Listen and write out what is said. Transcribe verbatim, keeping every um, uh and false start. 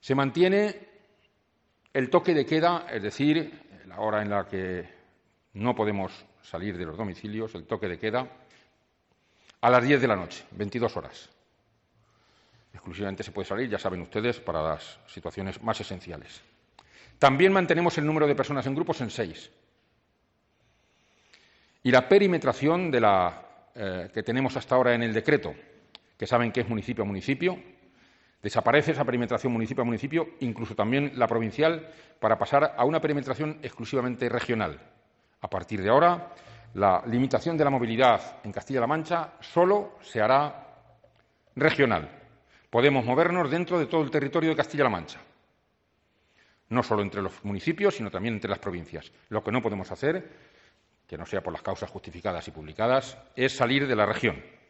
Se mantiene el toque de queda, es decir, la hora en la que no podemos salir de los domicilios, el toque de queda, a las diez de la noche, veintidós horas. Exclusivamente se puede salir, ya saben ustedes, para las situaciones más esenciales. También mantenemos el número de personas en grupos en seis. Y la perimetración de la, eh, que tenemos hasta ahora en el decreto, que saben que es municipio a municipio, desaparece esa perimetración municipio a municipio, incluso también la provincial, para pasar a una perimetración exclusivamente regional. A partir de ahora, la limitación de la movilidad en Castilla-La Mancha solo se hará regional. Podemos movernos dentro de todo el territorio de Castilla-La Mancha, no solo entre los municipios, sino también entre las provincias. Lo que no podemos hacer, que no sea por las causas justificadas y publicadas, es salir de la región.